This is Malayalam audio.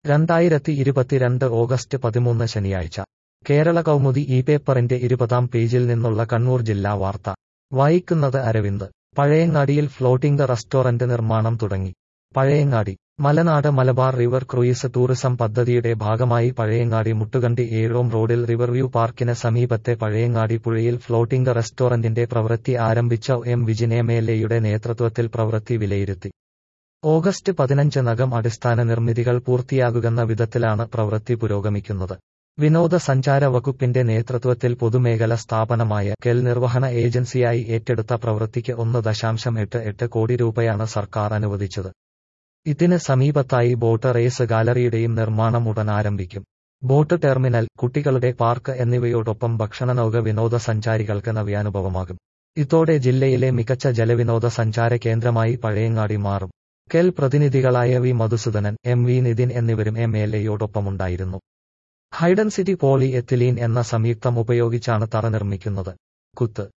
2022 ഓഗസ്റ്റ് 13 ശനിയാഴ്ച കേരള കൗമുദി ഈ പേപ്പറിന്റെ 20-ാം പേജിൽ നിന്നുള്ള കണ്ണൂർ ജില്ലാ വാർത്ത വായിക്കുന്നത് അരവിന്ദ്. പഴയങ്ങാടിയിൽ ഫ്ലോട്ടിംഗ് റെസ്റ്റോറന്റ് നിർമ്മാണം തുടങ്ങി. Pazhayangadi Malanad Malabar river cruise tourism പദ്ധതിയുടെ ഭാഗമായി പഴയങ്ങാടി മുട്ടുകണ്ടി ഏഴോം റോഡിൽ റിവർവ്യൂ പാർക്കിന് സമീപത്തെ പഴയങ്ങാടി പുഴയിൽ ഫ്ലോട്ടിംഗ് റെസ്റ്റോറന്റിന്റെ പ്രവൃത്തി ആരംഭിച്ച എം വിജിൻ എംഎൽഎയുടെ നേതൃത്വത്തിൽ പ്രവൃത്തി വിലയിരുത്തി. ഓഗസ്റ്റ് 15-നകം അടിസ്ഥാന നിർമ്മിതികൾ പൂർത്തിയാകുന്ന വിധത്തിലാണ് പ്രവൃത്തി പുരോഗമിക്കുന്നത്. വിനോദസഞ്ചാര വകുപ്പിന്റെ നേതൃത്വത്തിൽ പൊതുമേഖല സ്ഥാപനമായ കെൽ നിർവഹണ ഏജൻസിയായി ഏറ്റെടുത്ത പ്രവൃത്തിക്ക് 1.88 കോടി രൂപയാണ് സർക്കാർ അനുവദിച്ചത്. ഇതിന് സമീപത്തായി ബോട്ട് റേസ് ഗാലറിയുടെയും നിർമ്മാണം ഉടൻ ആരംഭിക്കും. ബോട്ട് ടെർമിനൽ, കുട്ടികളുടെ പാർക്ക് എന്നിവയോടൊപ്പം ഭക്ഷണനൗക വിനോദസഞ്ചാരികൾക്ക് നവ്യാനുഭവമാകും. ഇതോടെ ജില്ലയിലെ മികച്ച ജലവിനോദ സഞ്ചാര കേന്ദ്രമായി പഴയങ്ങാടി മാറും. കെൽ പ്രതിനിധികളായ V Madhusoodanan, M V Nithin എന്നിവരും എംഎൽഎയോടൊപ്പമുണ്ടായിരുന്നു. ഹൈഡൻസിറ്റി പോളി എത്തിലീൻ എന്ന സംയുക്തം ഉപയോഗിച്ചാണ് തറ നിർമ്മിക്കുന്നത്. കുത്ത്